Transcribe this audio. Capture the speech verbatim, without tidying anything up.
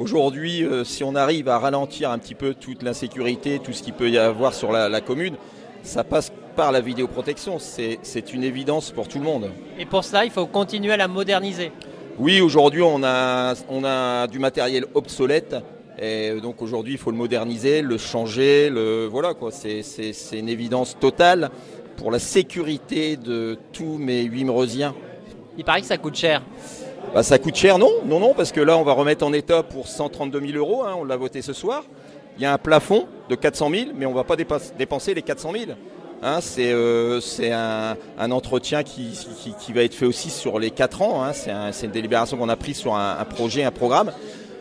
Aujourd'hui, euh, si on arrive à ralentir un petit peu toute l'insécurité, tout ce qu'il peut y avoir sur la, la commune, ça passe par la vidéoprotection. C'est, c'est une évidence pour tout le monde. Et pour cela, il faut continuer à la moderniser. Oui, aujourd'hui, on a, on a du matériel obsolète. Et donc aujourd'hui, il faut le moderniser, le changer. Le, voilà, quoi. C'est, c'est, c'est une évidence totale pour la sécurité de tous mes Wimereusiens. Il paraît que ça coûte cher. Bah, ça coûte cher, non, non, non, parce que là, on va remettre en état pour cent trente-deux mille euros, hein, on l'a voté ce soir. Il y a un plafond de quatre cent mille, mais on ne va pas dépasse, dépenser les quatre cent mille. Hein, c'est euh, c'est un, un entretien qui, qui, qui va être fait aussi sur les quatre ans. Hein, c'est, un, c'est une délibération qu'on a prise sur un, un projet, un programme.